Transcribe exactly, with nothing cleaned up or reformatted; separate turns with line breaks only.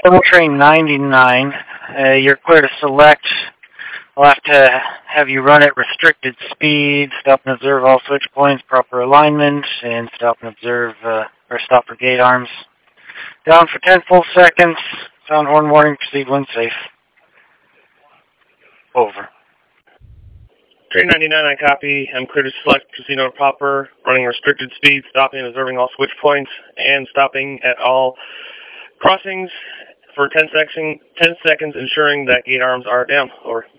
Train ninety-nine, uh, you're clear to select. We'll have to have you run at restricted speed, stop and observe all switch points, proper alignment, and stop and observe, uh, or stop for gate arms. Down for ten full seconds. Sound horn warning, proceed when safe. Over.
Train ninety-nine, I copy. I'm clear to select, proceed on proper, running restricted speed, stopping and observing all switch points, and stopping at all crossings for ten, section, ten seconds, ensuring that gate arms are down. Over.